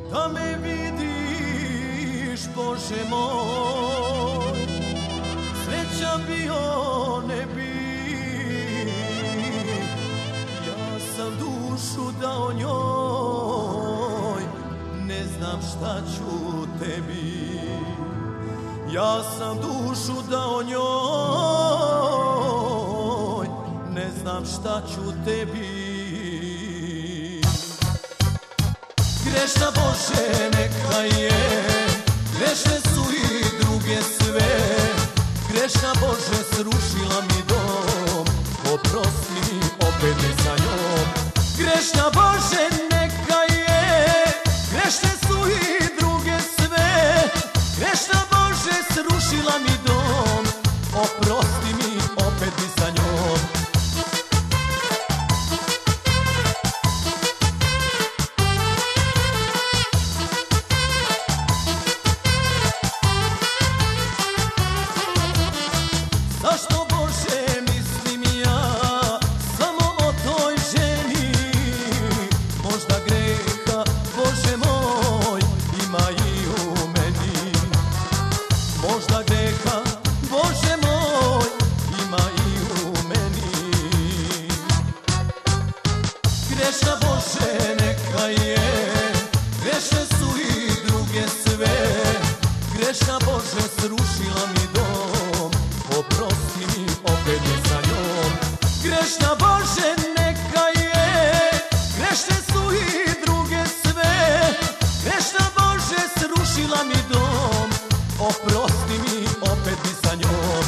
da me vidiš, Bože moj, sreća bio ne bi. Ja sam dušu dao njoj, ne znam šta ću tebi. Ja sam dušu dao njoj, ne znam šta ću tebi. Grešna, Bože, neka je, grešne su i druge sve. Grešna, Bože, srušila mi dom, oprosti mi, opet ne sa njom. Grešna, Bože, neka je, grešne su i druge sve. Grešna, Bože, srušila mi dom, oprosti mi, opet mi sa njom. Zašto, Bože, mislim ja samo o toj ženi? Možda greha, Bože moj, ima i u meni. Možda greha, Bože moj, ima i u meni. Grešna, Bože, neka je, grešne su i druge sve. Grešna, Bože, srušila mi dom, oprosti mi, opet je sa njom. Grešna, Bože, neka je, grešne su i druge sve. Grešna, Bože, srušila mi dom, oprosti mi, opet mi sa njom.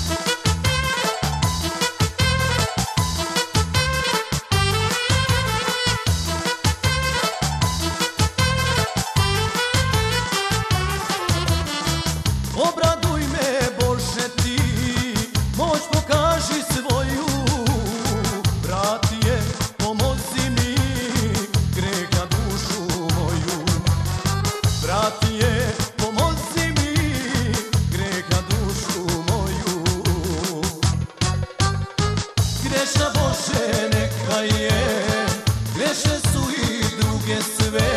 Obraduj me, Bože, ti, moć pokaži svoju. Vrati je, pomozi mi, greha dušu moju. Vrati je, pomozi mi, greha dušu moju. Grešna, Bože, neka je, grešne su i druge sve.